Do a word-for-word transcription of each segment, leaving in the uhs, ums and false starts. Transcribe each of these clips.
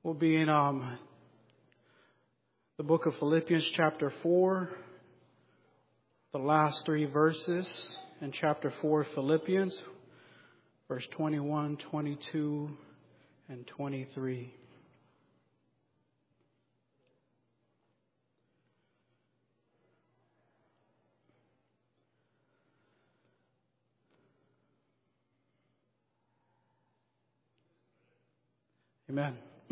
We'll be in um, the book of Philippians chapter four, the last three verses in chapter four of Philippians, verse twenty-one, twenty-two, and twenty-three. Amen.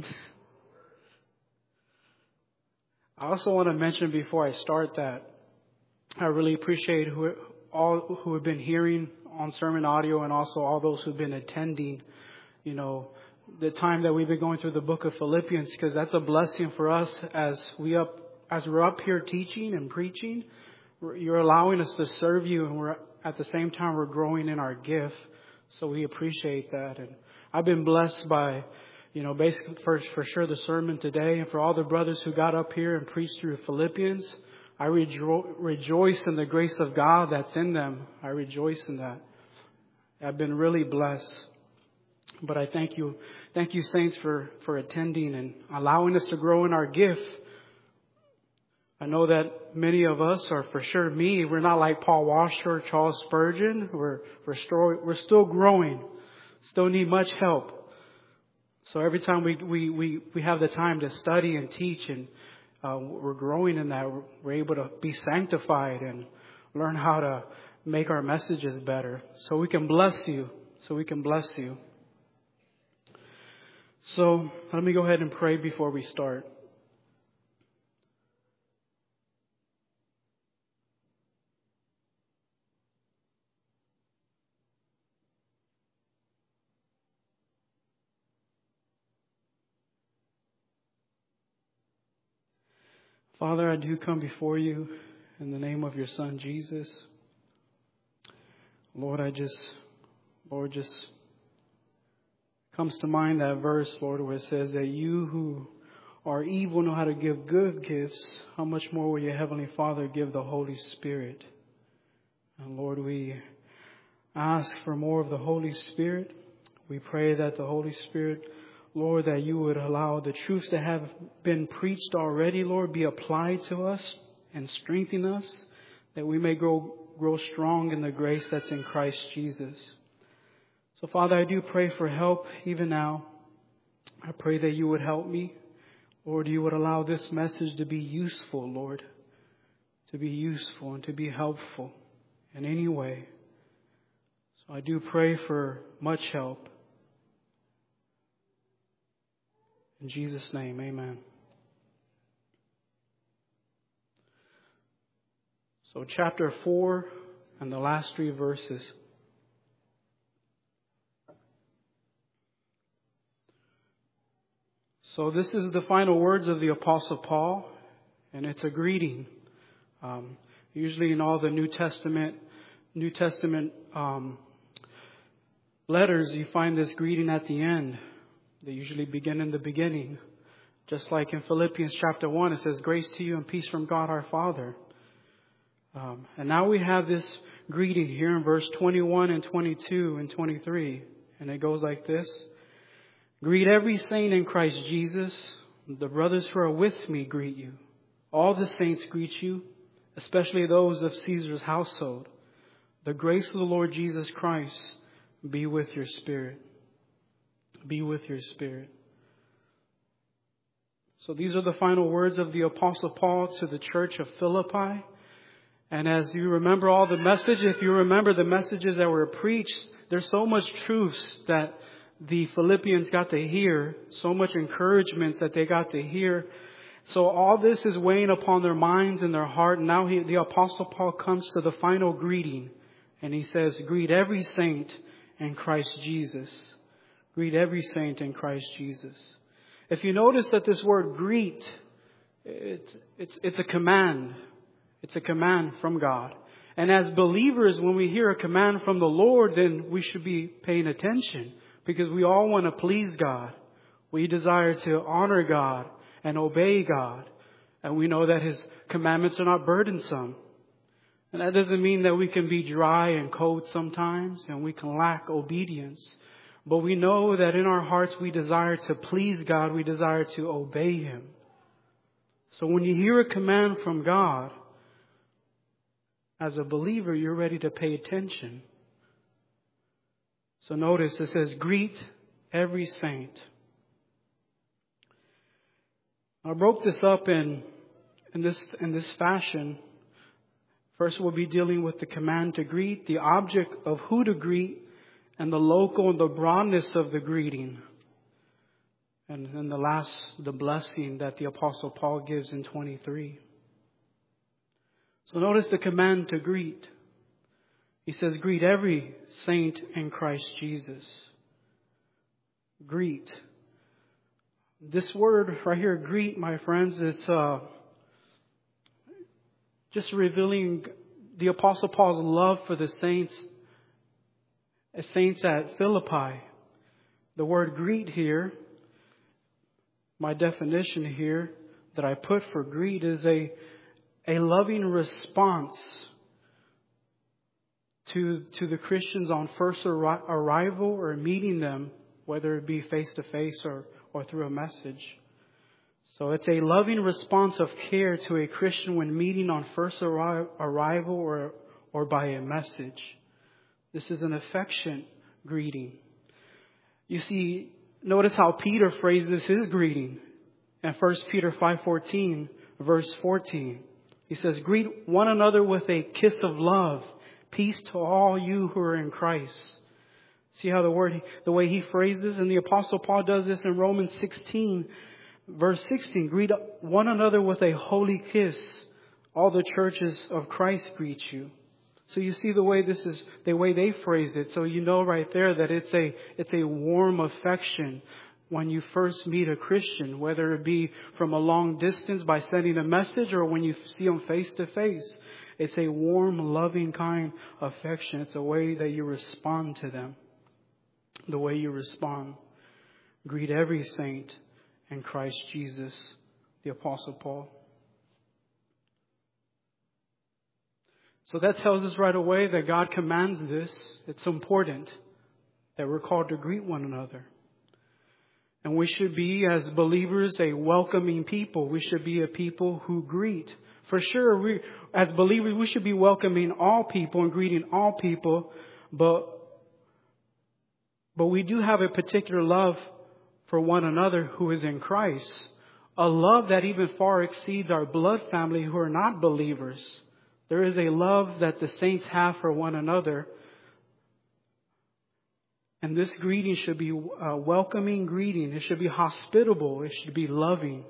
I also want to mention before I start that I really appreciate who, all who have been hearing on sermon audio and also all those who've been attending, you know, the time that we've been going through the book of Philippians, because that's a blessing for us as we up as we're up here teaching and preaching. You're allowing us to serve you, and we're at the same time we're growing in our gift. So we appreciate that, and I've been blessed by, you know, basically for, for sure the sermon today, and for all the brothers who got up here and preached through Philippians. I rejo- rejoice in the grace of God that's in them. I rejoice in that. I've been really blessed. But I thank you, thank you saints for, for attending and allowing us to grow in our gift. I know that many of us, or for sure me, we're not like Paul Washer or Charles Spurgeon. We're, we're, still, we're still growing, still need much help. So every time we, we, we, we have the time to study and teach, and uh, we're growing in that, we're able to be sanctified and learn how to make our messages better. So we can bless you. So we can bless you. So let me go ahead and pray before we start. Father, I do come before you in the name of your Son, Jesus. Lord, I just, Lord, just comes to mind that verse, Lord, where it says that you who are evil know how to give good gifts. How much more will your Heavenly Father give the Holy Spirit? And Lord, we ask for more of the Holy Spirit. We pray that the Holy Spirit, Lord, that you would allow the truths that have been preached already, Lord, be applied to us and strengthen us, that we may grow, grow strong in the grace that's in Christ Jesus. So, Father, I do pray for help even now. I pray that you would help me. Lord, you would allow this message to be useful, Lord, to be useful and to be helpful in any way. So I do pray for much help. In Jesus' name, amen. So chapter four and the last three verses. So this is the final words of the Apostle Paul, and it's a greeting. Um, usually in all the New Testament, New Testament um, letters, you find this greeting at the end. They usually begin in the beginning. Just like in Philippians chapter one, it says, grace to you and peace from God our Father. Um, and now we have this greeting here in verse twenty-one and twenty-two and twenty-three. And it goes like this. Greet every saint in Christ Jesus. The brothers who are with me greet you. All the saints greet you, especially those of Caesar's household. The grace of the Lord Jesus Christ be with your spirit. Be with your spirit. So these are the final words of the Apostle Paul to the church of Philippi. And as you remember all the message, if you remember the messages that were preached, there's so much truths that the Philippians got to hear, so much encouragements that they got to hear. So all this is weighing upon their minds and their heart. And now he, the Apostle Paul comes to the final greeting. And he says, greet every saint in Christ Jesus. Greet every saint in Christ Jesus. If you notice that this word greet, it's, it's, it's a command. It's a command from God. And as believers, when we hear a command from the Lord, then we should be paying attention, because we all want to please God. We desire to honor God and obey God. And we know that His commandments are not burdensome. And that doesn't mean that we can be dry and cold sometimes and we can lack obedience. But we know that in our hearts we desire to please God. We desire to obey Him. So when you hear a command from God, as a believer, you're ready to pay attention. So notice it says, greet every saint. I broke this up in, in this, in this fashion. First, we'll be dealing with the command to greet, the object of who to greet, and the local and the broadness of the greeting. And then the last, the blessing that the Apostle Paul gives in twenty-three. So notice the command to greet. He says, greet every saint in Christ Jesus. Greet. This word right here, greet, my friends, is uh, just revealing the Apostle Paul's love for the saints, saints at Philippi. The word greet here, my definition here that I put for greet is a, a loving response to, to the Christians on first arri- arrival or meeting them, whether it be face to face or or through a message. So it's a loving response of care to a Christian when meeting on first arri- arrival or, or by a message. This is an affectionate greeting. You see, notice how Peter phrases his greeting in First Peter five fourteen, verse fourteen. He says, greet one another with a kiss of love. Peace to all you who are in Christ. See how the word, the way he phrases, and the Apostle Paul does this in Romans sixteen, verse sixteen. Greet one another with a holy kiss. All the churches of Christ greet you. So you see the way this is, the way they phrase it. So you know right there that it's a, it's a warm affection when you first meet a Christian, whether it be from a long distance by sending a message or when you see them face to face. It's a warm, loving kind affection. It's a way that you respond to them. The way you respond. Greet every saint in Christ Jesus, the Apostle Paul. So that tells us right away that God commands this. It's important that we're called to greet one another. And we should be, as believers, a welcoming people. We should be a people who greet. For sure, we, as believers, we should be welcoming all people and greeting all people, but But we do have a particular love for one another who is in Christ. A love that even far exceeds our blood family who are not believers. There is a love that the saints have for one another. And this greeting should be a welcoming greeting. It should be hospitable. It should be loving.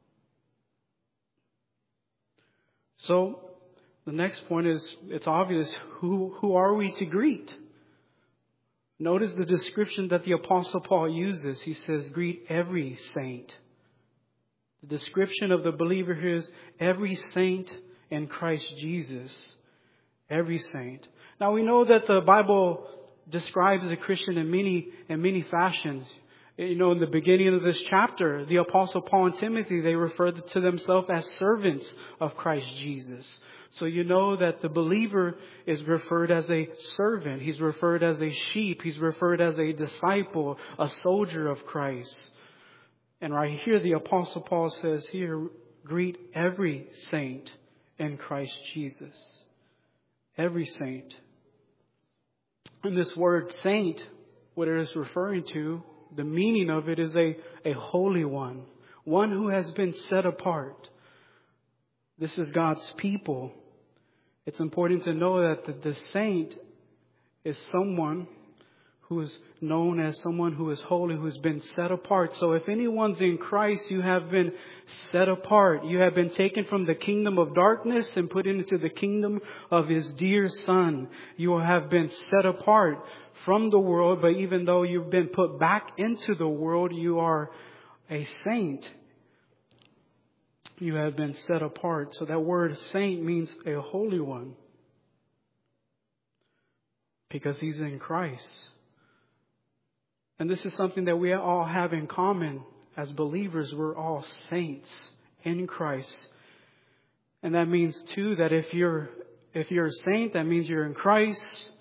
So the next point is, it's obvious, who, who are we to greet? Notice the description that the Apostle Paul uses. He says, greet every saint. The description of the believer here is every saint in Christ Jesus. Every saint. Now we know that the Bible describes a Christian in many, in many fashions. You know, in the beginning of this chapter, the Apostle Paul and Timothy, they referred to themselves as servants of Christ Jesus. So you know that the believer is referred as a servant. He's referred as a sheep. He's referred as a disciple, a soldier of Christ. And right here, the Apostle Paul says here, greet every saint in Christ Jesus. Every saint. And this word saint, what it is referring to, the meaning of it is a, a holy one. One who has been set apart. This is God's people. It's important to know that the, the saint is someone who is known as someone who is holy, who has been set apart. So if anyone's in Christ, you have been set apart. You have been taken from the kingdom of darkness and put into the kingdom of His dear Son. You have been set apart from the world, but even though you've been put back into the world, you are a saint. You have been set apart. So that word saint means a holy one. Because he's in Christ. And this is something that we all have in common as believers. We're all saints in Christ. And that means too that if you're if you're a saint, that means you're in Christ.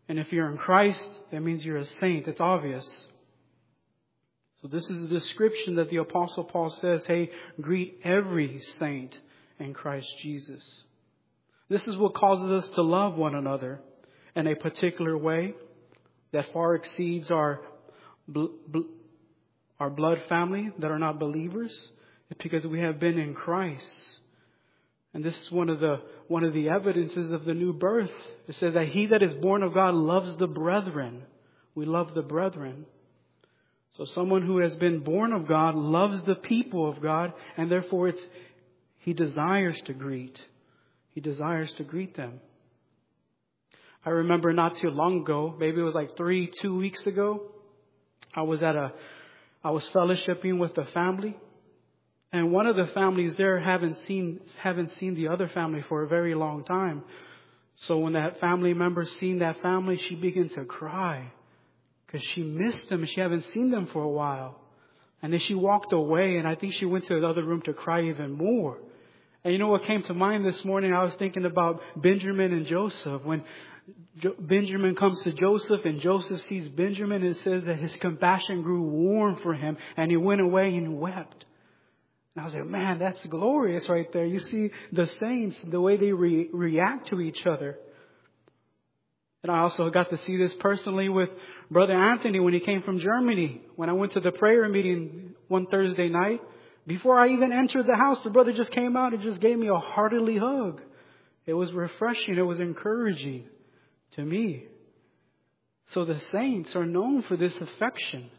And if you're in Christ, that means you're a saint. It's obvious. So this is the description that the Apostle Paul says, hey, greet every saint in Christ Jesus. This is what causes us to love one another in a particular way that far exceeds our bl- bl- our blood family that are not believers. It's because we have been in Christ. And this is one of the one of the evidences of the new birth. It says that he that is born of God loves the brethren. We love the brethren. So someone who has been born of God loves the people of God, and therefore it's he desires to greet. He desires to greet them. I remember not too long ago, maybe it was like three, two weeks ago, I was at a, I was fellowshipping with a family, and one of the families there haven't seen, haven't seen the other family for a very long time. So when that family member seen that family, she began to cry because she missed them and she haven't seen them for a while. And then she walked away, and I think she went to another room to cry even more. And you know what came to mind this morning? I was thinking about Benjamin and Joseph. When Jo- Benjamin comes to Joseph and Joseph sees Benjamin, and it says that his compassion grew warm for him and he went away and wept. And I was like, man, that's glorious right there. You see the saints, the way they re- react to each other. And I also got to see this personally with Brother Anthony when he came from Germany. When I went to the prayer meeting one Thursday night, before I even entered the house, the brother just came out and just gave me a heartily hug. It was refreshing. It was encouraging to me. So the saints are known for this affection.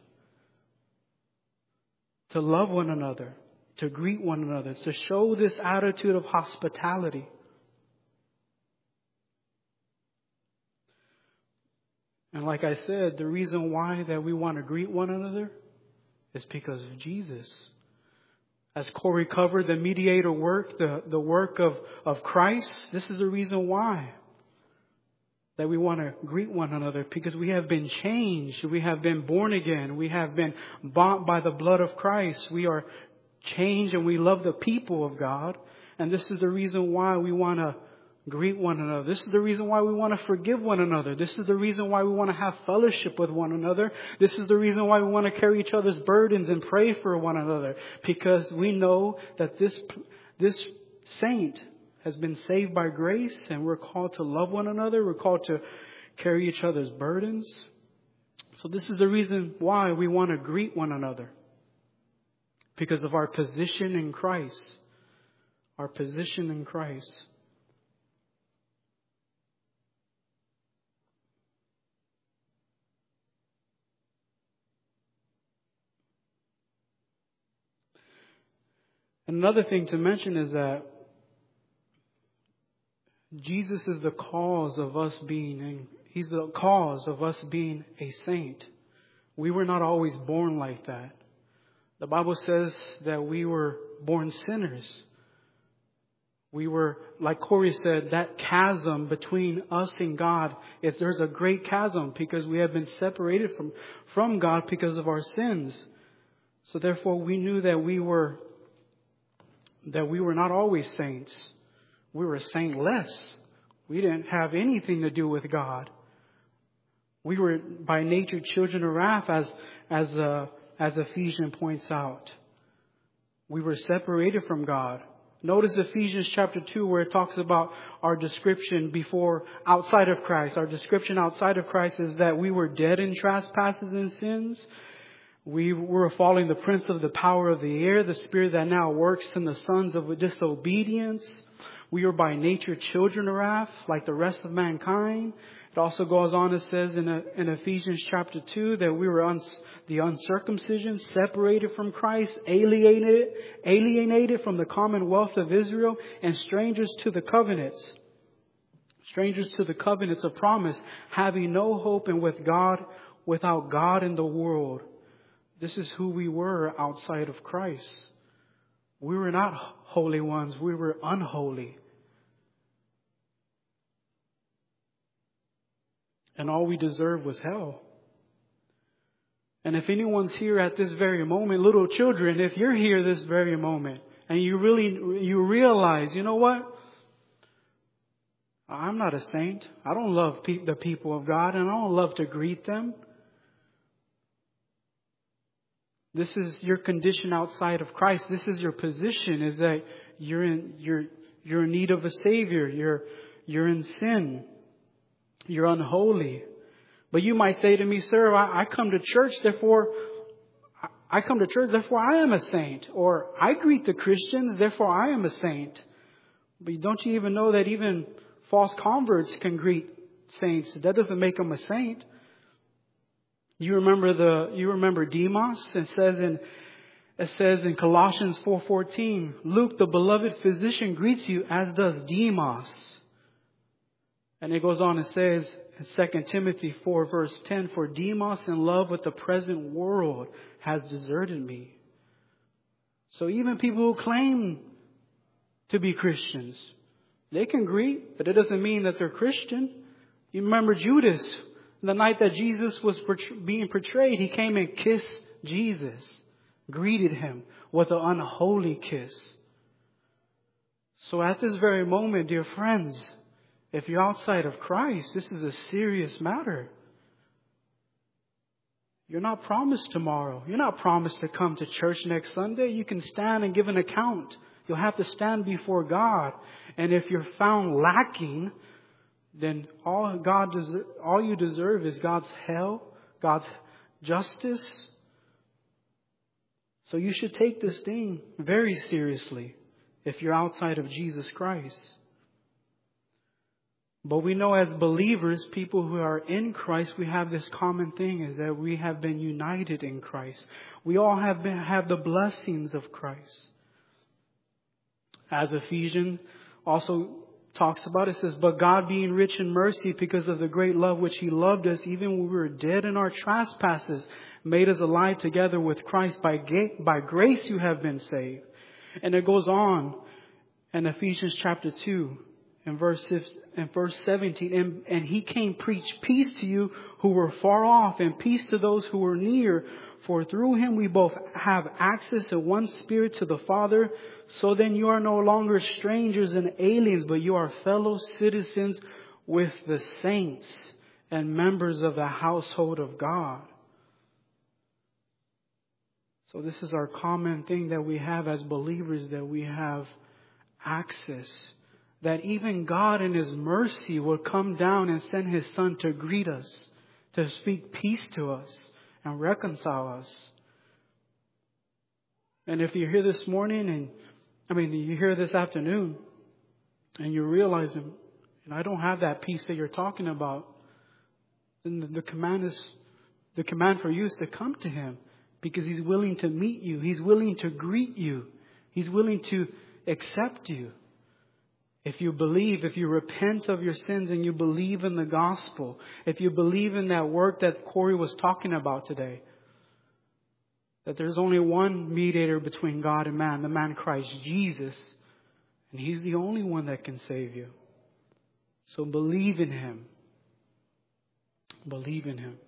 To love one another, to greet one another, to show this attitude of hospitality. And like I said, the reason why that we want to greet one another is because of Jesus. As Corey covered, the mediator work, the, the work of, of Christ, this is the reason why that we want to greet one another, because we have been changed. We have been born again. We have been bought by the blood of Christ. We are changed and we love the people of God. And this is the reason why we want to greet one another. This is the reason why we want to forgive one another. This is the reason why we want to have fellowship with one another. This is the reason why we want to carry each other's burdens and pray for one another. Because we know that this, this saint has been saved by grace, and we're called to love one another. We're called to carry each other's burdens. So this is the reason why we want to greet one another. Because of our position in Christ. Our position in Christ. Another thing to mention is that Jesus is the cause of us being, He's the cause of us being a saint. We were not always born like that. The Bible says that we were born sinners. We were, like Corey said, that chasm between us and God, is there's a great chasm because we have been separated from, from God because of our sins. So therefore we knew that we were that we were not always saints. We were saintless. We didn't have anything to do with God. We were by nature children of wrath, as as uh, as Ephesians points out. We were separated from God. Notice Ephesians chapter two, where it talks about our description before, outside of Christ. Our description outside of Christ is that we were dead in trespasses and sins. We were following the prince of the power of the air, the spirit that now works in the sons of disobedience. We are by nature children of wrath, like the rest of mankind. It also goes on, it says in, a, in Ephesians chapter two, that we were uns, the uncircumcision, separated from Christ, alienated, alienated from the commonwealth of Israel, and strangers to the covenants. Strangers to the covenants of promise, having no hope and with God, without God in the world. This is who we were outside of Christ. We were not holy ones. We were unholy. And all we deserved was hell. And if anyone's here at this very moment, little children, if you're here this very moment and you really, you realize, you know what? I'm not a saint. I don't love pe- the people of God, and I don't love to greet them. This is your condition outside of Christ. This is your position, is that you're in you're you're in need of a Savior. You're you're in sin. You're unholy. But you might say to me, sir, I, I come to church, therefore I come to church, therefore I am a saint. Or I greet the Christians, therefore I am a saint. But don't you even know that even false converts can greet saints? That doesn't make them a saint. You remember the you remember Demas? It says in it says in Colossians four fourteen, Luke, the beloved physician, greets you, as does Demas. And it goes on and says in Second Timothy four verse ten, for Demas, in love with the present world, has deserted me. So even people who claim to be Christians, they can greet, but it doesn't mean that they're Christian. You remember Judas, the night that Jesus was being portrayed, he came and kissed Jesus, greeted him with an unholy kiss. So at this very moment, dear friends, if you're outside of Christ, this is a serious matter. You're not promised tomorrow. You're not promised to come to church next Sunday. You can stand and give an account. You'll have to stand before God. And if you're found lacking, then all God deser- all you deserve is God's hell, God's justice. So you should take this thing very seriously if you're outside of Jesus Christ. But we know as believers, people who are in Christ, we have this common thing, is that we have been united in Christ. We all have been, have the blessings of Christ. As Ephesians also talks about, it says, but God, being rich in mercy because of the great love which He loved us, even when we were dead in our trespasses, made us alive together with Christ. By, ga- by grace you have been saved. And it goes on in Ephesians chapter two. In verse, in verse seventeen, and, and He came preach peace to you who were far off, and peace to those who were near. For through Him we both have access in one Spirit to the Father. So then you are no longer strangers and aliens, but you are fellow citizens with the saints and members of the household of God. So this is our common thing that we have as believers, that we have access. That even God in His mercy will come down and send His Son to greet us, to speak peace to us and reconcile us. And if you're here this morning, and I mean, you're here this afternoon, and you're realizing, and I don't have that peace that you're talking about, then the, the command is, the command for you is to come to Him, because He's willing to meet you. He's willing to greet you. He's willing to accept you. If you believe, if you repent of your sins and you believe in the gospel, if you believe in that work that Corey was talking about today, that there's only one mediator between God and man, the man Christ Jesus, and He's the only one that can save you. So believe in Him. Believe in Him.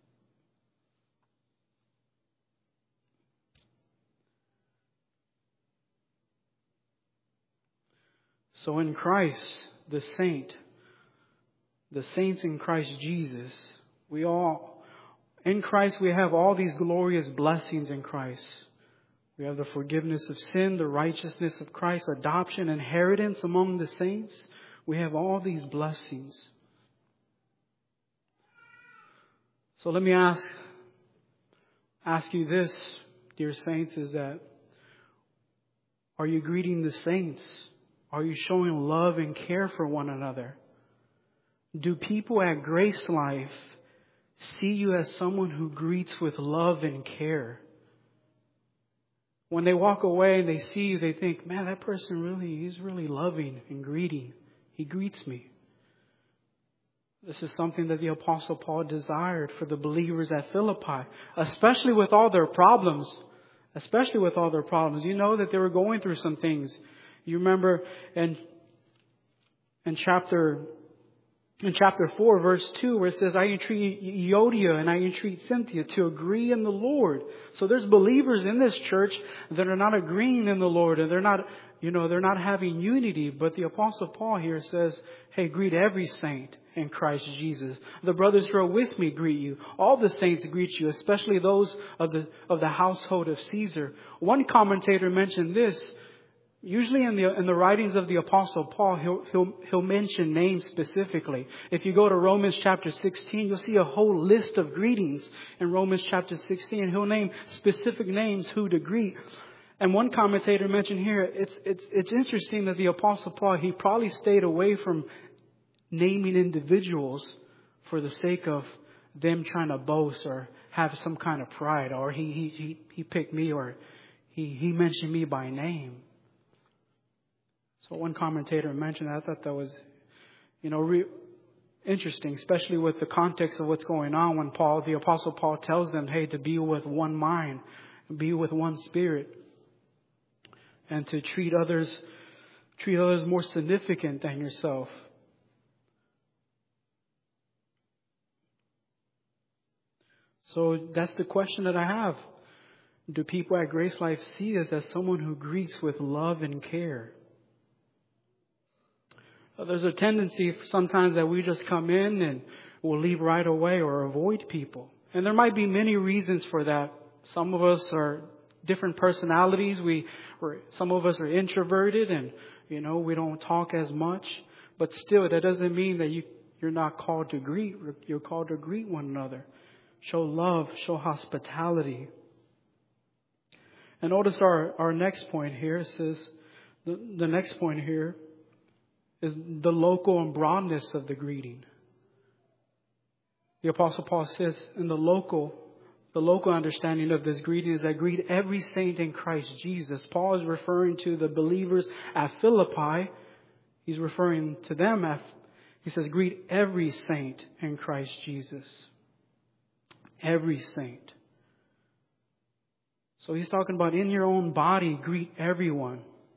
So in Christ, the saint, the saints in Christ Jesus, we all, in Christ we have all these glorious blessings in Christ. We have the forgiveness of sin, the righteousness of Christ, adoption, inheritance among the saints. We have all these blessings. So let me ask, ask you this, dear saints, is that, are you greeting the saints? Are you showing love and care for one another? Do people at Grace Life see you as someone who greets with love and care? When they walk away and they see you, they think, man, that person really, he's really loving and greeting. He greets me. This is something that the Apostle Paul desired for the believers at Philippi, especially with all their problems. Especially with all their problems. You know that they were going through some things. You remember in, in chapter in chapter four, verse two, where it says, I entreat Euodia and I entreat Cynthia to agree in the Lord. So there's believers in this church that are not agreeing in the Lord, and they're not, you know, they're not having unity. But the Apostle Paul here says, hey, greet every saint in Christ Jesus. The brothers who are with me greet you. All the saints greet you, especially those of the, of the household of Caesar. One commentator mentioned this. Usually in the in the writings of the Apostle Paul, he'll, he'll, he'll mention names specifically. If you go to Romans chapter sixteen, you'll see a whole list of greetings in Romans chapter sixteen. He'll name specific names who to greet. And one commentator mentioned here, it's, it's, it's interesting that the Apostle Paul, he probably stayed away from naming individuals for the sake of them trying to boast or have some kind of pride, or he, he, he, he picked me, or he, he mentioned me by name. So one commentator mentioned that. I thought that was, you know, re- interesting, especially with the context of what's going on when Paul, the Apostle Paul, tells them, hey, to be with one mind, be with one spirit, and to treat others, treat others more significant than yourself. So that's the question that I have. Do people at Grace Life see us as someone who greets with love and care? There's a tendency sometimes that we just come in and we'll leave right away or avoid people. And there might be many reasons for that. Some of us are different personalities. We, we're, some of us are introverted and, you know, we don't talk as much. But still, that doesn't mean that you, you're not called to greet. You're called to greet one another. Show love, show hospitality. And notice our, our next point here. It says, the, the next point here is the local and broadness of the greeting. The Apostle Paul says in the local, the local understanding of this greeting is that greet every saint in Christ Jesus. Paul is referring to the believers at Philippi. He's referring to them as, he says, greet every saint in Christ Jesus. Every saint. So he's talking about in your own body, greet everyone.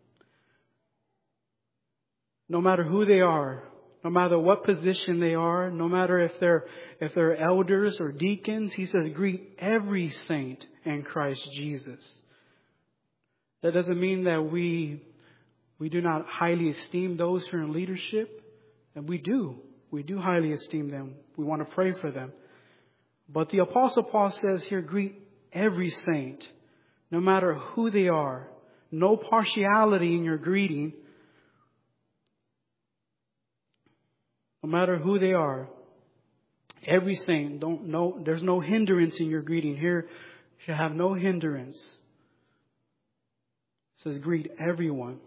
No matter who they are, no matter what position they are, no matter if they're if they're elders or deacons, he says, greet every saint in Christ Jesus. That doesn't mean that we we do not highly esteem those who are in leadership. And we do. We do highly esteem them. We want to pray for them. But the Apostle Paul says here, greet every saint, no matter who they are. No partiality in your greeting. No matter who they are, every saint, don't no, there's no hindrance in your greeting. Here, you should have no hindrance. It says, greet everyone.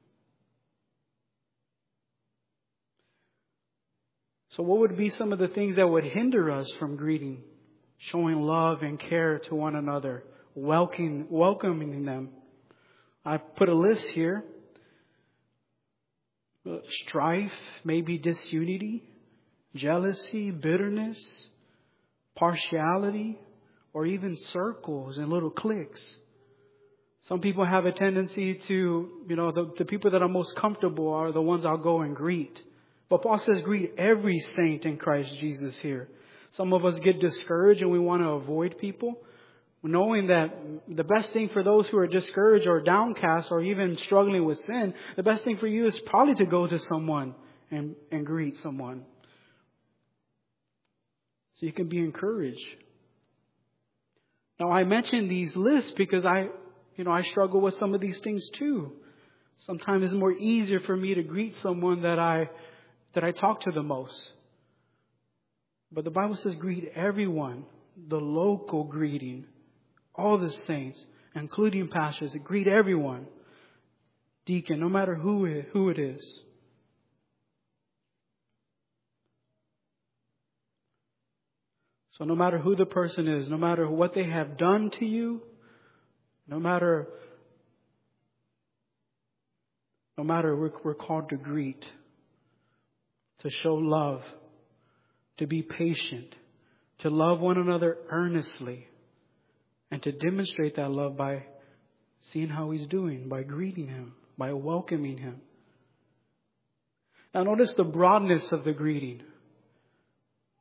So what would be some of the things that would hinder us from greeting, showing love and care to one another, welcoming, welcoming them? I've put a list here. Strife, maybe disunity, jealousy, bitterness, partiality, or even circles and little cliques. Some people have a tendency to, you know, the, the people that are most comfortable are the ones I'll go and greet. But Paul says greet every saint in Christ Jesus here. Some of us get discouraged and we want to avoid people, knowing that the best thing for those who are discouraged or downcast or even struggling with sin, the best thing for you is probably to go to someone and, and greet someone. So you can be encouraged. Now, I mention these lists because I, you know, I struggle with some of these things too. Sometimes it's more easier for me to greet someone that I, that I talk to the most. But the Bible says greet everyone, the local greeting. All the saints, including pastors, greet everyone. Deacon, no matter who it, who it is. So no matter who the person is, no matter what they have done to you, no matter, no matter we're, we're called to greet, to show love, to be patient, to love one another earnestly. And to demonstrate that love by seeing how he's doing, by greeting him, by welcoming him. Now notice the broadness of the greeting.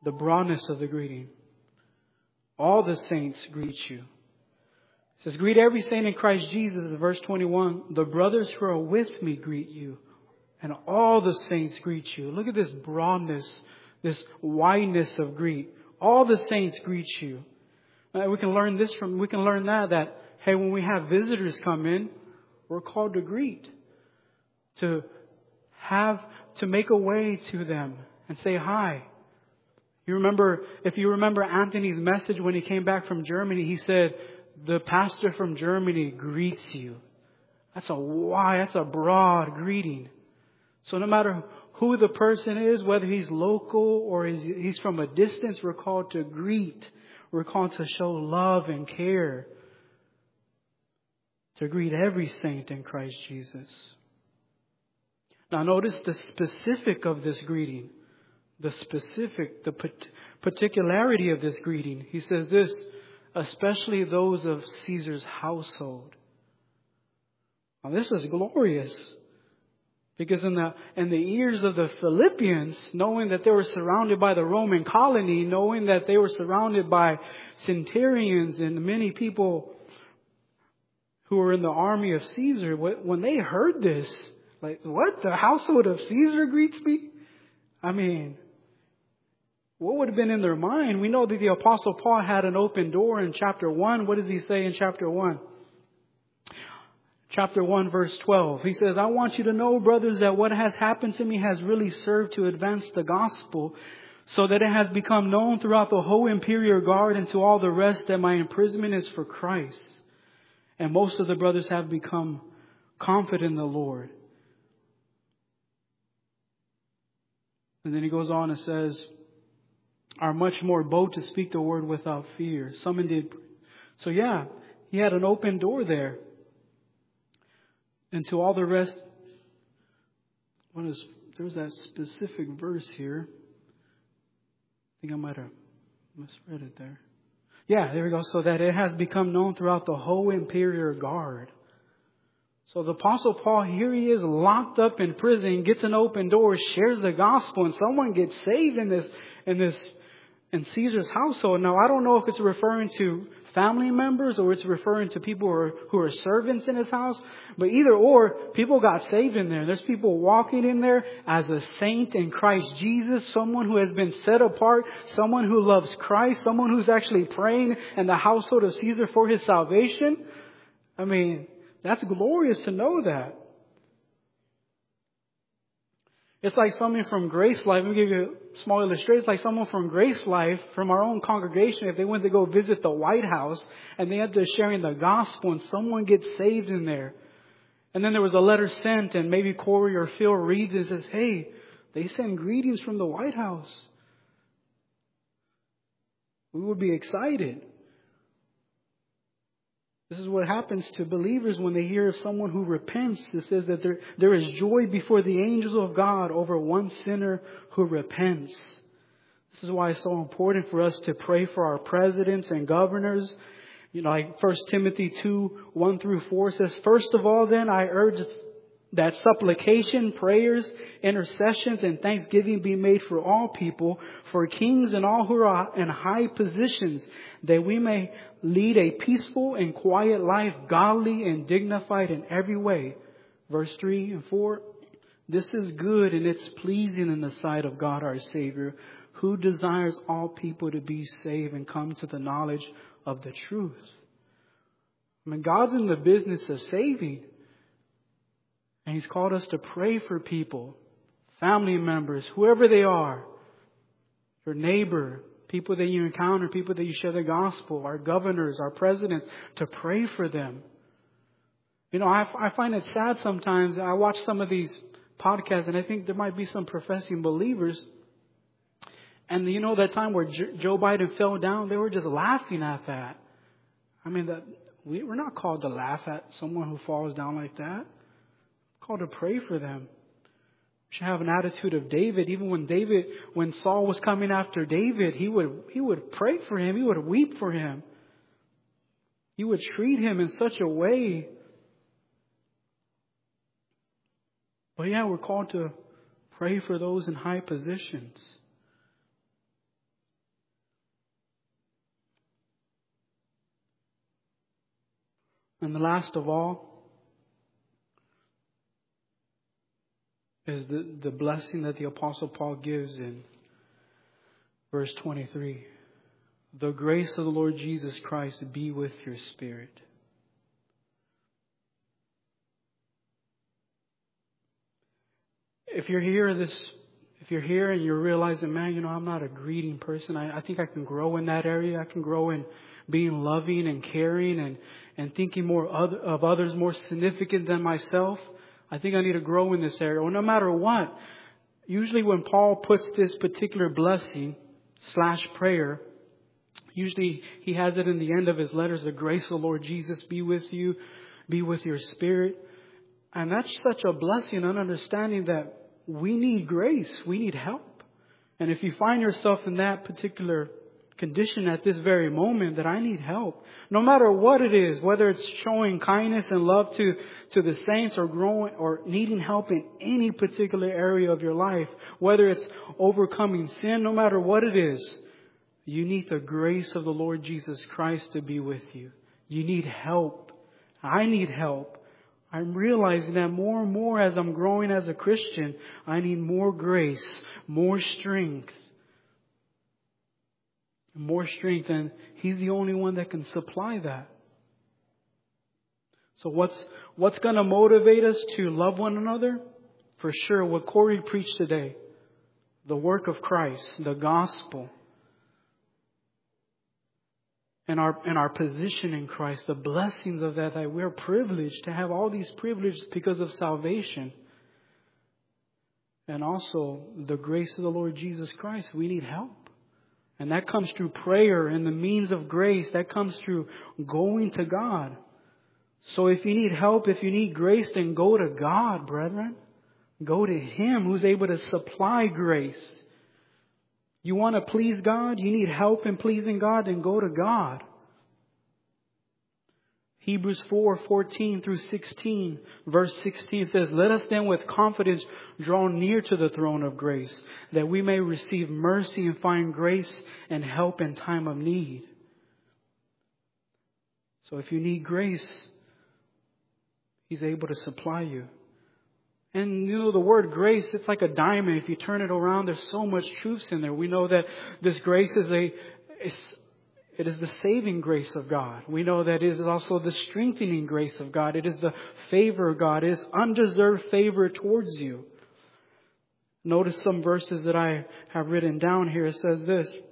the broadness of the greeting. All the saints greet you. It says, greet every saint in Christ Jesus. In verse twenty-one, the brothers who are with me greet you. And all the saints greet you. Look at this broadness, this wideness of greet. All the saints greet you. Uh, we can learn this from, we can learn that, that, hey, when we have visitors come in, we're called to greet. To have, to make a way to them and say hi. You remember, if you remember Anthony's message when he came back from Germany, he said, the pastor from Germany greets you. That's a wide, that's a broad greeting. So no matter who the person is, whether he's local or he's from a distance, we're called to greet. We're called to show love and care. To greet every saint in Christ Jesus. Now notice the specific of this greeting. The specific, the particularity of this greeting. He says this, especially those of Caesar's household. Now this is glorious. Because in the, in the ears of the Philippians, knowing that they were surrounded by the Roman colony, knowing that they were surrounded by centurions and many people who were in the army of Caesar, when they heard this, like, what? The household of Caesar greets me? I mean, what would have been in their mind? We know that the Apostle Paul had an open door in chapter one. What does he say in chapter one? Chapter one, verse twelve. He says, I want you to know, brothers, that what has happened to me has really served to advance the gospel, so that it has become known throughout the whole imperial guard and to all the rest that my imprisonment is for Christ. And most of the brothers have become confident in the Lord. And then he goes on and says, are much more bold to speak the word without fear. Some indeed. So yeah, he had an open door there. And to all the rest, what is, there's that specific verse here. I think I might have misread it there. Yeah, there we go. So that it has become known throughout the whole imperial guard. So the Apostle Paul, here he is locked up in prison, gets an open door, shares the gospel, and someone gets saved in this, in this, in Caesar's household. Now, I don't know if it's referring to family members or it's referring to people who are, who are servants in his house, but either or, people got saved in there. There's people walking in there as a saint in Christ Jesus, someone who has been set apart, someone who loves Christ, someone who's actually praying in the household of Caesar for his salvation. I mean, that's glorious to know that. It's like someone from Grace Life. Let me give you a small illustration. It's like someone from Grace Life, from our own congregation, if they went to go visit the White House and they end up sharing the gospel and someone gets saved in there. And then there was a letter sent and maybe Corey or Phil reads it and says, hey, they send greetings from the White House. We would be excited. This is what happens to believers when they hear of someone who repents. It says that there, there is joy before the angels of God over one sinner who repents. This is why it's so important for us to pray for our presidents and governors. You know, like First Timothy two, one through four says, first of all, then I urge that supplication, prayers, intercessions, and thanksgiving be made for all people, for kings and all who are in high positions, that we may lead a peaceful and quiet life, godly and dignified in every way. Verse three and four, this is good and it's pleasing in the sight of God our Savior, who desires all people to be saved and come to the knowledge of the truth. I mean, God's in the business of saving. And He's called us to pray for people, family members, whoever they are, your neighbor, people that you encounter, people that you share the gospel, our governors, our presidents, to pray for them. You know, I, I find it sad sometimes. I watch some of these podcasts and I think there might be some professing believers. And you know that time where J- Joe Biden fell down, they were just laughing at that. I mean, that we, we're not called to laugh at someone who falls down like that. Called to pray for them. We should have an attitude of David. Even when David, when Saul was coming after David, he would he would pray for him. He would weep for him. He would treat him in such a way. But yeah, we're called to pray for those in high positions. And the last of all is the, the blessing that the Apostle Paul gives in verse twenty-three. The grace of the Lord Jesus Christ be with your spirit. If you're here this, if you're here and you're realizing, man, you know, I'm not a greeting person. I, I think I can grow in that area. I can grow in being loving and caring and, and thinking more other, of others more significant than myself. I think I need to grow in this area. Or no matter what, usually when Paul puts this particular blessing slash prayer, usually he has it in the end of his letters, the grace of the Lord Jesus be with you, be with your spirit. And that's such a blessing and understanding that we need grace. We need help. And if you find yourself in that particular condition at this very moment, that I need help, no matter what it is, whether it's showing kindness and love to, to the saints or growing or needing help in any particular area of your life, whether it's overcoming sin, no matter what it is, you need the grace of the Lord Jesus Christ to be with you. You need help. I need help. I'm realizing that more and more as I'm growing as a Christian, I need more grace, more strength. More strength, and He's the only one that can supply that. So what's what's going to motivate us to love one another? For sure, what Corey preached today. The work of Christ, the gospel. And our, and our position in Christ, the blessings of that, that we're privileged to have all these privileges because of salvation. And also the grace of the Lord Jesus Christ. We need help. And that comes through prayer and the means of grace. That comes through going to God. So if you need help, if you need grace, then go to God, brethren. Go to Him who's able to supply grace. You want to please God? You need help in pleasing God? Then go to God. Hebrews four, fourteen through sixteen, verse sixteen says, let us then with confidence draw near to the throne of grace, that we may receive mercy and find grace and help in time of need. So if you need grace, He's able to supply you. And you know, the word grace, it's like a diamond. If you turn it around, there's so much truth in there. We know that this grace is a, it's, it is the saving grace of God. We know that it is also the strengthening grace of God. It is the favor of God. It is undeserved favor towards you. Notice some verses that I have written down here. It says this. It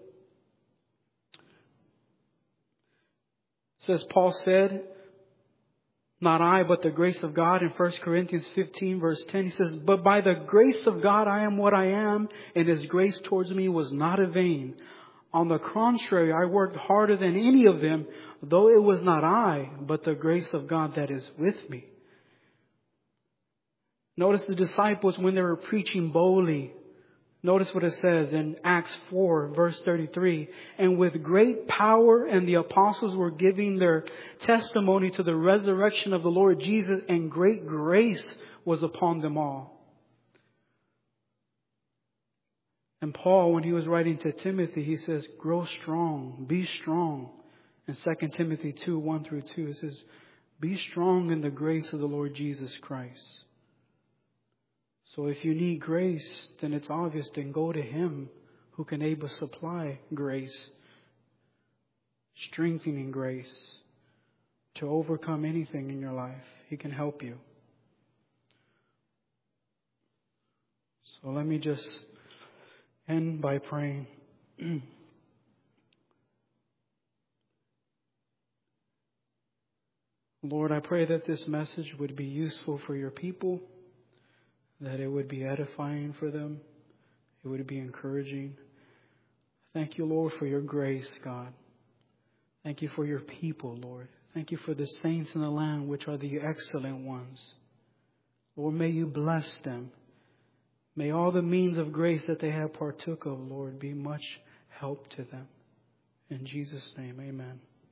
says, Paul said, not I, but the grace of God in First Corinthians fifteen, verse ten. He says, but by the grace of God I am what I am, and His grace towards me was not in vain. On the contrary, I worked harder than any of them, though it was not I, but the grace of God that is with me. Notice the disciples when they were preaching boldly. Notice what it says in Acts four, verse thirty-three. And with great power, and the apostles were giving their testimony to the resurrection of the Lord Jesus, and great grace was upon them all. And Paul, when he was writing to Timothy, he says, grow strong, be strong. In Second Timothy two, one through two, it says, be strong in the grace of the Lord Jesus Christ. So if you need grace, then it's obvious, then go to Him who can able to supply grace, strengthening grace to overcome anything in your life. He can help you. So let me just end by praying. Lord, I pray that this message would be useful for your people, that it would be edifying for them, it would be encouraging. Thank you, Lord, for your grace, God. Thank you for your people, Lord. Thank you for the saints in the land, which are the excellent ones. Lord, may you bless them. May all the means of grace that they have partook of, Lord, be much help to them. In Jesus' name, amen.